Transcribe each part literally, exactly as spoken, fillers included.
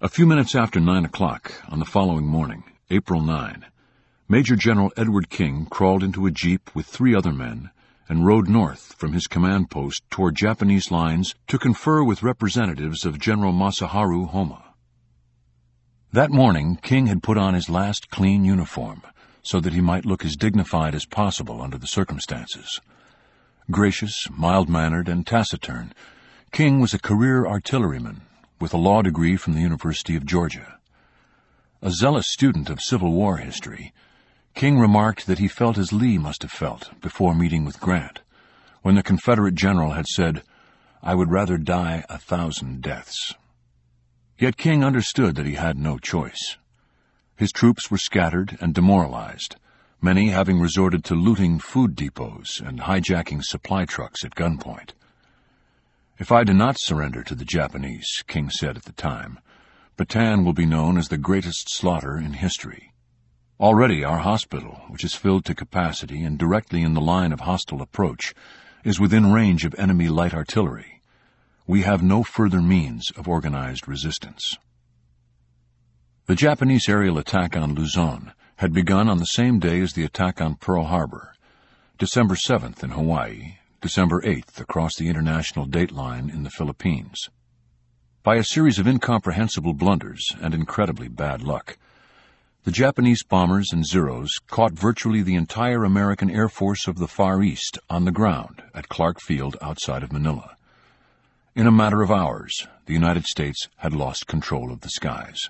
A few minutes after nine o'clock on the following morning, April ninth, Major General Edward King crawled into a jeep with three other men and rode north from his command post toward Japanese lines to confer with representatives of General Masaharu Homma. That morning, King had put on his last clean uniform so that he might look as dignified as possible under the circumstances. Gracious, mild-mannered, and taciturn, King was a career artilleryman with a law degree from the University of Georgia. A zealous student of Civil War history, King remarked that he felt as Lee must have felt before meeting with Grant, when the Confederate general had said, "I would rather die a thousand deaths." Yet King understood that he had no choice. His troops were scattered and demoralized, many having resorted to looting food depots and hijacking supply trucks at gunpoint. "If I do not surrender to the Japanese," King said at the time, "Bataan will be known as the greatest slaughter in history. Already our hospital, which is filled to capacity and directly in the line of hostile approach, is within range of enemy light artillery. We have no further means of organized resistance." The Japanese aerial attack on Luzon had begun on the same day as the attack on Pearl Harbor, December seventh in Hawaii, December eighth across the international date line in the Philippines. By a series of incomprehensible blunders and incredibly bad luck, the Japanese bombers and Zeros caught virtually the entire American Air Force of the Far East on the ground at Clark Field outside of Manila. In a matter of hours, the United States had lost control of the skies.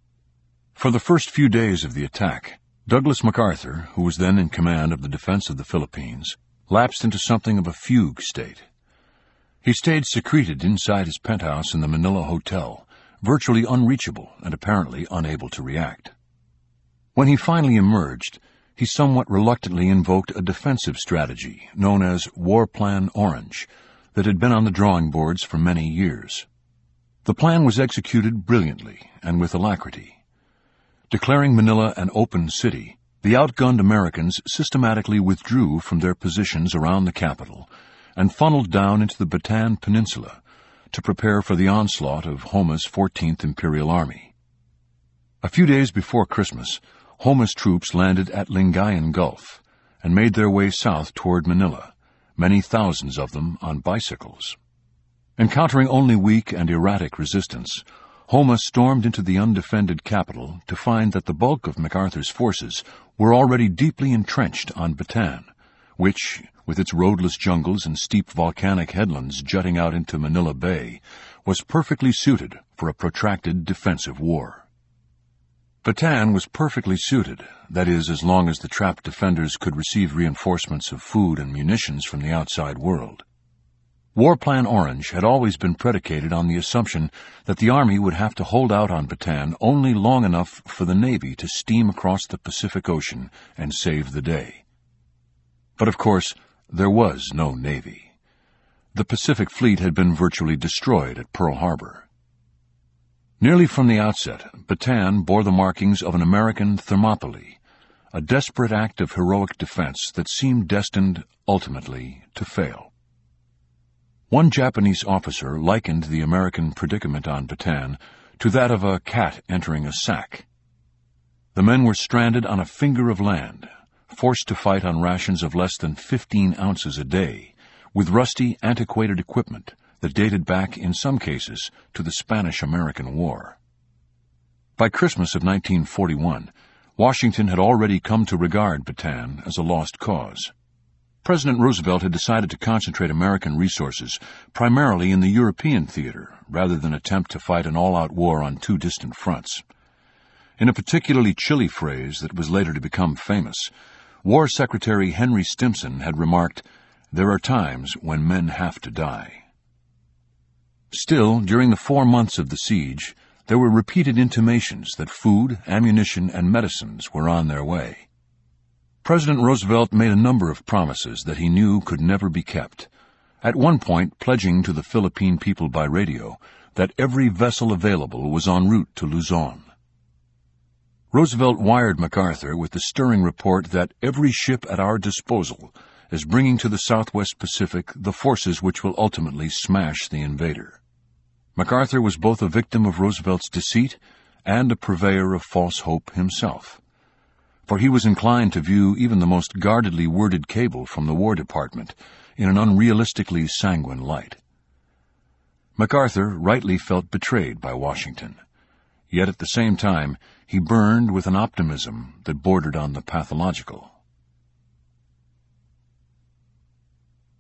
For the first few days of the attack, Douglas MacArthur, who was then in command of the defense of the Philippines, lapsed into something of a fugue state. He stayed secreted inside his penthouse in the Manila Hotel, virtually unreachable and apparently unable to react. When he finally emerged, he somewhat reluctantly invoked a defensive strategy known as War Plan Orange that had been on the drawing boards for many years. The plan was executed brilliantly and with alacrity. Declaring Manila an open city, the outgunned Americans systematically withdrew from their positions around the capital and funneled down into the Bataan Peninsula to prepare for the onslaught of Homma's fourteenth Imperial Army. A few days before Christmas, Homma's troops landed at Lingayen Gulf and made their way south toward Manila, many thousands of them on bicycles. Encountering only weak and erratic resistance, Homma stormed into the undefended capital to find that the bulk of MacArthur's forces were already deeply entrenched on Bataan, which, with its roadless jungles and steep volcanic headlands jutting out into Manila Bay, was perfectly suited for a protracted defensive war. Bataan was perfectly suited, that is, as long as the trapped defenders could receive reinforcements of food and munitions from the outside world. War Plan Orange had always been predicated on the assumption that the Army would have to hold out on Bataan only long enough for the Navy to steam across the Pacific Ocean and save the day. But of course, there was no Navy. The Pacific Fleet had been virtually destroyed at Pearl Harbor. Nearly from the outset, Bataan bore the markings of an American Thermopylae, a desperate act of heroic defense that seemed destined, ultimately, to fail. One Japanese officer likened the American predicament on Bataan to that of a cat entering a sack. The men were stranded on a finger of land, forced to fight on rations of less than fifteen ounces a day, with rusty, antiquated equipment that dated back, in some cases, to the Spanish-American War. By Christmas of nineteen forty-one, Washington had already come to regard Bataan as a lost cause. President Roosevelt had decided to concentrate American resources primarily in the European theater rather than attempt to fight an all-out war on two distant fronts. In a particularly chilly phrase that was later to become famous, War Secretary Henry Stimson had remarked, "There are times when men have to die." Still, during the four months of the siege, there were repeated intimations that food, ammunition, and medicines were on their way. President Roosevelt made a number of promises that he knew could never be kept, at one point pledging to the Philippine people by radio that every vessel available was en route to Luzon. Roosevelt wired MacArthur with the stirring report that every ship at our disposal is bringing to the Southwest Pacific the forces which will ultimately smash the invader. MacArthur was both a victim of Roosevelt's deceit and a purveyor of false hope himself, for he was inclined to view even the most guardedly worded cable from the War Department in an unrealistically sanguine light. MacArthur rightly felt betrayed by Washington, yet at the same time he burned with an optimism that bordered on the pathological.